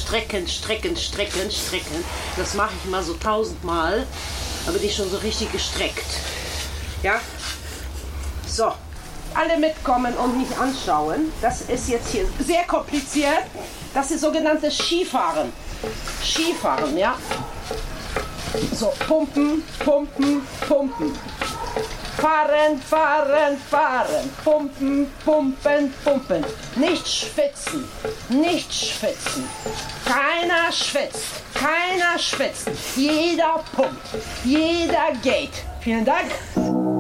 strecken. Das mache ich mal so 1000 Mal. Da bin ich schon so richtig gestreckt. Ja? So. Alle mitkommen und mich anschauen. Das ist jetzt hier sehr kompliziert. Das ist sogenanntes Skifahren. Skifahren, ja? So, pumpen. Fahren. Pumpen. Nicht schwitzen. Keiner schwitzt. Jeder pumpt. Jeder geht. Vielen Dank.